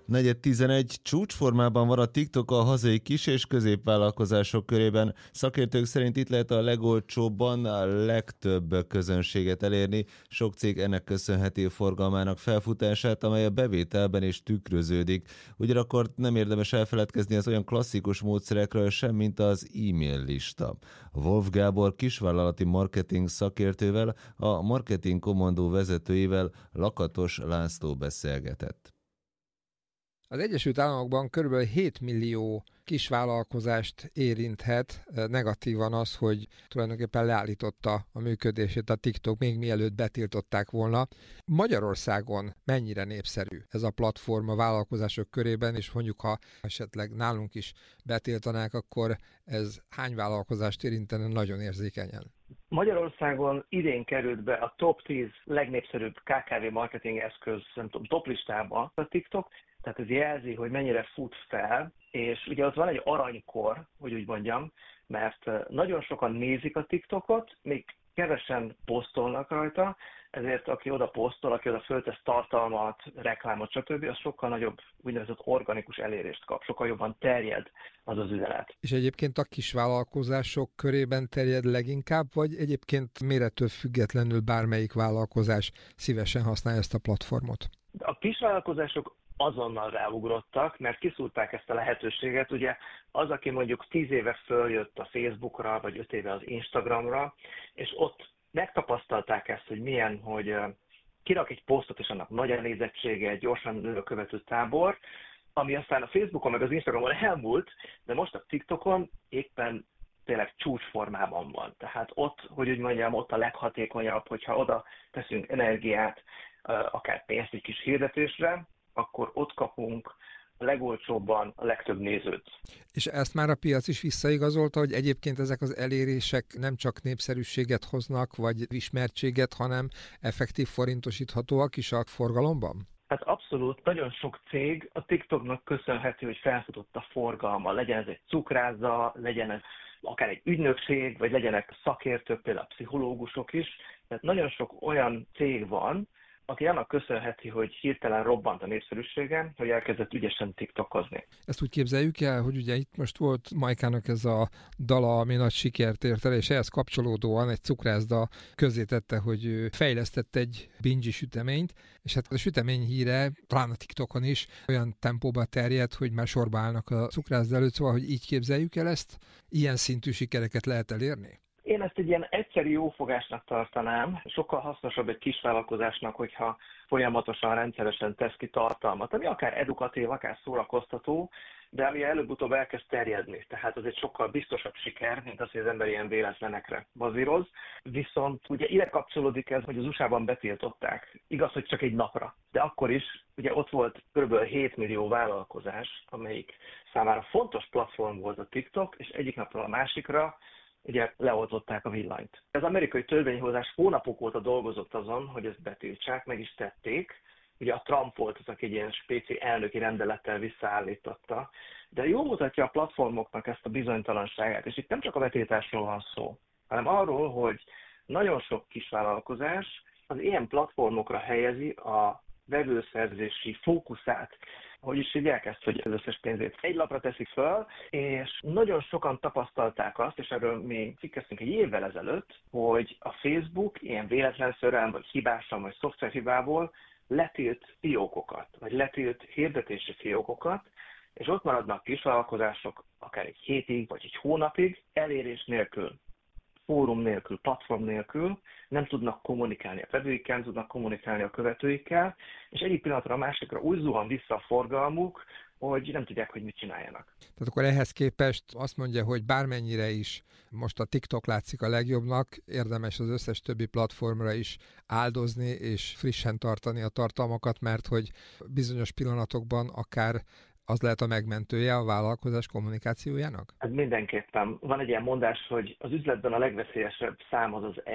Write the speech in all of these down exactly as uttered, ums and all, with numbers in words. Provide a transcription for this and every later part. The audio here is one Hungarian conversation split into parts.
negyven tizenegy csúcsformában van a TikTok a hazai kis- és középvállalkozások körében. Szakértők szerint itt lehet a legolcsóbban a legtöbb közönséget elérni. Sok cég ennek köszönheti a forgalmának felfutását, amely a bevételben is tükröződik. Ugyanakkor nem érdemes elfeledkezni az olyan klasszikus módszerekről sem, mint az e-mail lista. Wolf Gábor kisvállalati marketing szakértővel, a Marketing Kommandó vezetőjével, Lakatos László beszélgetett. Az Egyesült Államokban kb. hét millió kisvállalkozást érinthet negatívan az, hogy tulajdonképpen leállította a működését a TikTok, még mielőtt betiltották volna. Magyarországon mennyire népszerű ez a platform a vállalkozások körében, és mondjuk, ha esetleg nálunk is betiltanák, akkor ez hány vállalkozást érintene nagyon érzékenyen? Magyarországon idén került be a top tíz legnépszerűbb ká ká vé marketing eszköz, nem tudom, top listába a TikTok, tehát ez jelzi, hogy mennyire fut fel, és ugye ott van egy aranykor, hogy úgy mondjam, mert nagyon sokan nézik a TikTokot, még kevesen posztolnak rajta, ezért aki oda posztol, aki oda föltesz tartalmat, reklámot, stb., az sokkal nagyobb úgynevezett organikus elérést kap, sokkal jobban terjed az az üzenet. És egyébként a kisvállalkozások körében terjed leginkább, vagy egyébként mérettől függetlenül bármelyik vállalkozás szívesen használja ezt a platformot? A kisvállalkozások azonnal ráugrottak, mert kiszúrták ezt a lehetőséget. Ugye az, aki mondjuk tíz éve följött a Facebookra, vagy öt éve az Instagramra, és ott megtapasztalták ezt, hogy milyen, hogy kirak egy posztot, és annak nagy a nézettsége, gyorsan nő a követő tábor, ami aztán a Facebookon meg az Instagramon elmúlt, de most a TikTokon éppen tényleg csúcsformában van. Tehát ott, hogy úgy mondjam, ott a leghatékonyabb, hogyha oda teszünk energiát, akár pénzt egy kis hirdetésre, akkor ott kapunk a legolcsóbban a legtöbb nézőt. És ezt már a piac is visszaigazolta, hogy egyébként ezek az elérések nem csak népszerűséget hoznak, vagy ismertséget, hanem effektív forintosíthatóak is a forgalomban? Hát abszolút, nagyon sok cég a TikToknak köszönhető, hogy felfutott a forgalma. Legyen ez egy cukrászda, legyen ez akár egy ügynökség, vagy legyenek szakértők, például pszichológusok is. Tehát nagyon sok olyan cég van, aki annak köszönheti, hogy hirtelen robbant a népszerűsége, hogy elkezdett ügyesen tiktokozni. Ezt úgy képzeljük el, hogy ugye itt most volt Majkának ez a dala, ami nagy sikert ért el, és ehhez kapcsolódóan egy cukrászda közzétette, hogy ő fejlesztett egy binge süteményt, és hát a sütemény híre, talán a TikTokon is olyan tempóba terjed, hogy már sorba állnak a cukrászda előtt, szóval, hogy így képzeljük el ezt, ilyen szintű sikereket lehet elérni? Én ezt egy ilyen egyszerű jófogásnak tartanám, sokkal hasznosabb egy kisvállalkozásnak, hogyha folyamatosan, rendszeresen tesz ki tartalmat, ami akár edukatív, akár szórakoztató, de ami előbb-utóbb elkezd terjedni. Tehát ez egy sokkal biztosabb siker, mint az, hogy az ember ilyen véletlenekre bazíroz. Viszont ugye ide kapcsolódik ez, hogy az u es á-ban betiltották. Igaz, hogy csak egy napra. De akkor is ugye ott volt kb. hét millió vállalkozás, amelyik számára fontos platform volt a TikTok, és egyik napról a másikra ugye leoltották a villanyt. Az amerikai törvényhozás hónapok óta dolgozott azon, hogy ezt betiltsák, meg is tették. Ugye a Trump volt az, aki egy ilyen spéci elnöki rendelettel visszaállította, de jól mutatja a platformoknak ezt a bizonytalanságát, és itt nem csak a betiltásról van szó, hanem arról, hogy nagyon sok kisvállalkozás az ilyen platformokra helyezi a vevőszerzési fókuszát, hogy is hívják ezt, hogy az összes pénzét egy lapra teszik föl, és nagyon sokan tapasztalták azt, és erről mi cikkeztünk egy évvel ezelőtt, hogy a Facebook ilyen véletlenszerűen, vagy hibásan, vagy szoftverhibából letilt fiókokat, vagy letilt hirdetési fiókokat, és ott maradnak kisvállalkozások akár egy hétig, vagy egy hónapig elérés nélkül, fórum nélkül, platform nélkül, nem tudnak kommunikálni a vevőikkel, nem tudnak kommunikálni a követőikkel, és egyik pillanatra a másikra úgy zuhan vissza a forgalmuk, hogy nem tudják, hogy mit csináljanak. Tehát akkor ehhez képest azt mondja, hogy bármennyire is most a TikTok látszik a legjobbnak, érdemes az összes többi platformra is áldozni és frissen tartani a tartalmakat, mert hogy bizonyos pillanatokban akár az lehet a megmentője a vállalkozás kommunikációjának? Ez mindenképpen. Van egy ilyen mondás, hogy az üzletben a legveszélyesebb szám az az egy.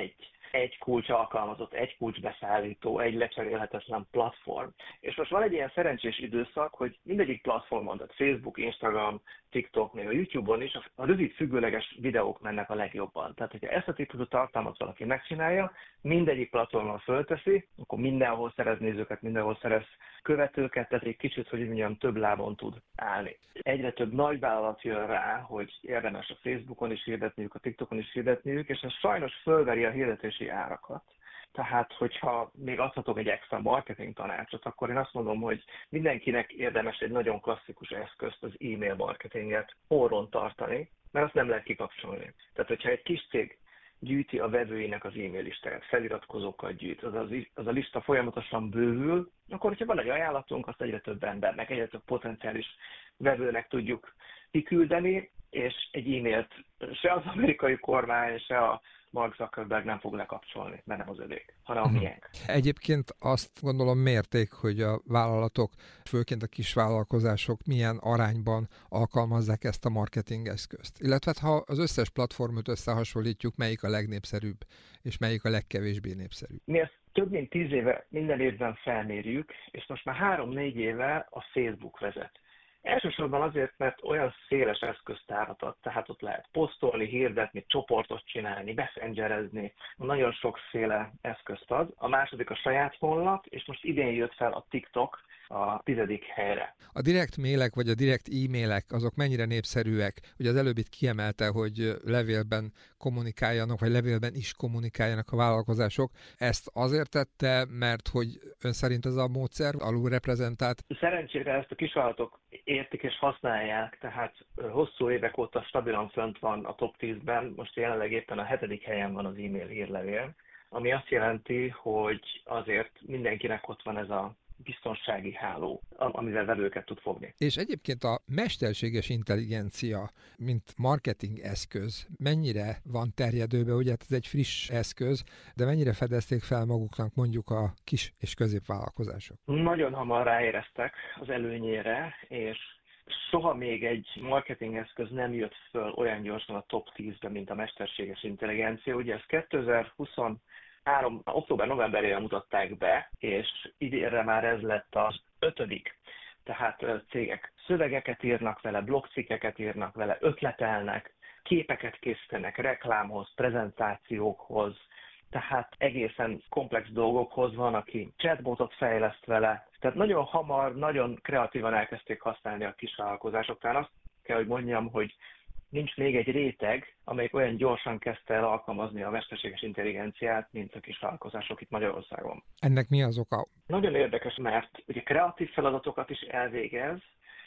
egy kulcs alkalmazott, egy kulcs beszállító, egy lecserélhetetlen platform. És most van egy ilyen szerencsés időszak, hogy mindegyik platformon, tehát Facebook, Instagram, TikTok, még a YouTube-on is a rövid függőleges videók mennek a legjobban. Tehát, hogyha ezt a típusú tartalmat valaki megcsinálja, mindegyik platformon fölteszi, akkor mindenhol szerez nézőket, mindenhol szerez követőket, tehát egy kicsit, hogy mondjam, több lábon tud állni. Egyre több nagyvállalat jön rá, hogy érdemes a Facebookon is hirdetniük, a TikTokon is hirdetniük, és ez sajnos fölveri a hirdetési árakat. Tehát, hogyha még adhatok egy extra marketing tanácsot, akkor én azt mondom, hogy mindenkinek érdemes egy nagyon klasszikus eszközt, az e-mail marketinget orron tartani, mert azt nem lehet kikapcsolni. Tehát, hogyha egy kis cég gyűjti a vevőinek az e-mail listáját, feliratkozókat gyűjt, az, az, az a lista folyamatosan bővül, akkor, hogyha van egy ajánlatunk, azt egyre több embernek, egyre több potenciális vevőnek tudjuk kiküldeni, és egy e-mailt se az amerikai kormány, se a Mark Zuckerberg nem fog lekapcsolni, mert nem az övék, hanem a miénk. Egyébként azt gondolom mérték, hogy a vállalatok, főként a kisvállalkozások milyen arányban alkalmazzák ezt a marketing eszközt. Illetve ha az összes platformot összehasonlítjuk, melyik a legnépszerűbb, és melyik a legkevésbé népszerűbb. Mi ezt több mint tíz éve minden évben felmérjük, és most már három-négy éve a Facebook vezet. Elsősorban azért, mert olyan széles eszköztárat ad, tehát ott lehet posztolni, hirdetni, csoportot csinálni, messengerezni, nagyon sokféle eszközt ad. A második a saját honlap, és most idén jött fel a TikTok a tizedik helyre. A direkt mailek vagy a direkt e-mailek azok mennyire népszerűek? Ugye az előbb itt kiemelte, hogy levélben kommunikáljanak, vagy levélben is kommunikáljanak a vállalkozások. Ezt azért tette, mert hogy ön szerint ez a módszer alulreprezentált? Szerencsére ezt a kisvállalatok értik és használják, tehát hosszú évek óta stabilan fönt van a top tízben, most jelenleg éppen a hetedik helyen van az e-mail hírlevél, ami azt jelenti, hogy azért mindenkinek ott van ez a biztonsági háló, amivel vevőket tud fogni. És egyébként a mesterséges intelligencia, mint marketing eszköz, mennyire van terjedőbe, ugye ez egy friss eszköz, de mennyire fedezték fel maguknak mondjuk a kis és középvállalkozások? Nagyon hamar ráéreztek az előnyére, és soha még egy marketing eszköz nem jött föl olyan gyorsan a top tízbe, mint a mesterséges intelligencia. Ugye ez kétezer-huszonhárom október-novemberére mutatták be, és idénre már ez lett az ötödik. Tehát cégek szövegeket írnak vele, blogcikkeket írnak vele, ötletelnek, képeket készítenek reklámhoz, prezentációkhoz, tehát egészen komplex dolgokhoz van, aki chatbotot fejleszt vele. Tehát nagyon hamar, nagyon kreatívan elkezdték használni a kisvállalkozások. Tehát azt kell, hogy mondjam, hogy nincs még egy réteg, amelyik olyan gyorsan kezdte el alkalmazni a mesterséges intelligenciát, mint a kisvállalkozások itt Magyarországon. Ennek mi az oka? Nagyon érdekes, mert ugye kreatív feladatokat is elvégez,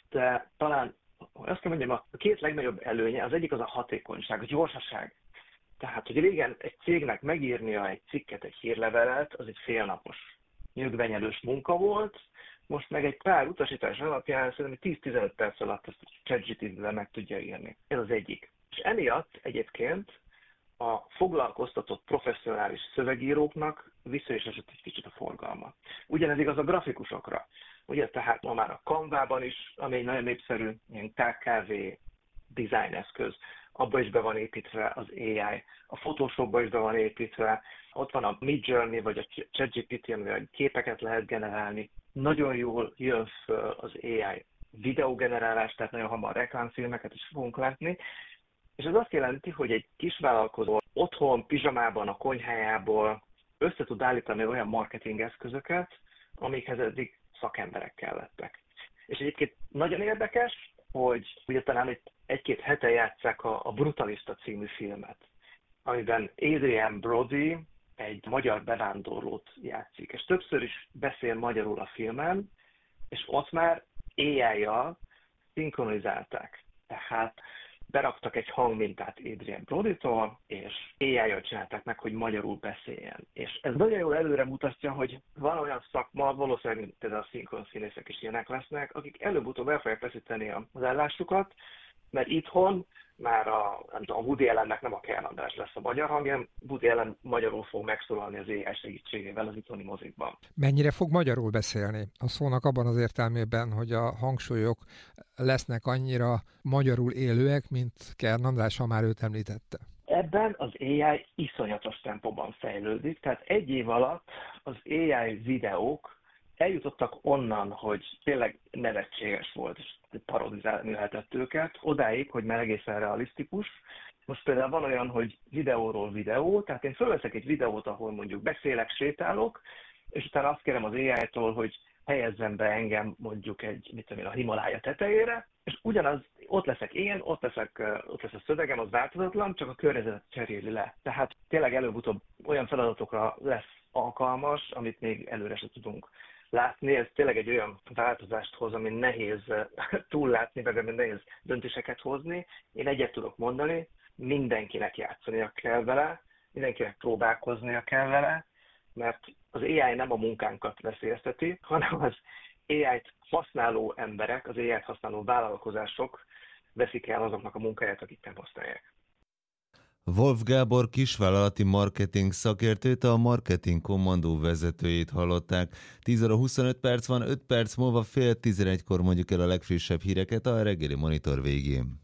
de talán azt kell mondjam, a két legnagyobb előnye, az egyik az a hatékonyság, a gyorsaság. Tehát, hogy régen egy cégnek megírnia egy cikket, egy hírlevelet, az egy félnapos nyögvenyelős munka volt, most meg egy pár utasítás alapján szerintem tíz-tizenöt perc alatt ezt a ChatGPT-vel meg tudja írni. Ez az egyik. És emiatt egyébként a foglalkoztatott professzionális szövegíróknak vissza is esett egy kicsit a forgalma. Ugyanez igaz a grafikusokra. Ugye tehát ma már a Canva-ban is, ami egy nagyon népszerű ilyen ká ká vé design eszköz, abba is be van építve az á i, a Photoshopba is be van építve, ott van a Midjourney vagy a ChatGPT, amivel képeket lehet generálni. Nagyon jól jön föl az á i videógenerálás, tehát nagyon hamar reklámfilmeket is fogunk látni, és ez azt jelenti, hogy egy kisvállalkozó otthon, pizsamában, a konyhájából össze tud állítani olyan marketing eszközöket, amikhez eddig szakemberek kellettek. És egyébként nagyon érdekes, hogy ugye talán itt egy-két hete játsszák a, a Brutalista című filmet, amiben Adrian Brody egy magyar bevándorlót játszik, és többször is beszél magyarul a filmen, és ott már á i-jal szinkronizálták. Tehát beraktak egy hangmintát Adrian Brodytól, és á i-jal csinálták meg, hogy magyarul beszéljen. És ez nagyon jól előre mutatja, hogy van olyan szakma, valószínűleg mint például a szinkronszínészek is ilyenek lesznek, akik előbb-utóbb el fogják veszíteni az állásukat, mert itthon már a, nem tudom, a Woody Allennek nem a Kern András lesz a magyar hangja, Woody Allen magyarul fog megszólalni az á i segítségével az itthoni mozikban. Mennyire fog magyarul beszélni? A szónak abban az értelmében, hogy a hangsúlyok lesznek annyira magyarul élőek, mint Kern András, ha már őt említette. ebben az á i iszonyatos tempóban fejlődik, tehát egy év alatt az á i videók eljutottak onnan, hogy tényleg nevetséges volt, és parodizálni lehetett őket, odáig, hogy már egészen realisztikus. Most például van olyan, hogy videóról videó, tehát én fölveszek egy videót, ahol mondjuk beszélek, sétálok, és utána azt kérem az á i-tól, hogy helyezzen be engem mondjuk egy, mit tudom én, a Himalája tetejére, és ugyanaz, ott leszek én, ott, leszek, ott lesz a szövegem, az változatlan, csak a környezetet cseréli le. Tehát tényleg előbb-utóbb olyan feladatokra lesz alkalmas, amit még előre se tudunk látni. Ez tényleg egy olyan változást hoz, ami nehéz túllátni, meg ami nehéz döntéseket hozni. Én egyet tudok mondani, mindenkinek játszania kell vele, mindenkinek próbálkoznia kell vele, mert az á i nem a munkánkat veszélyezteti, hanem az á i-t használó emberek, az á i-t használó vállalkozások veszik el azoknak a munkáját, akik nem használják. Wolf Gábor kisvállalati marketing szakértőt, a Marketing Kommandó vezetőjét hallották. tíz óra huszonöt perc van, öt perc múlva fél tizenegykor mondjuk el a legfrissebb híreket a reggeli monitor végén.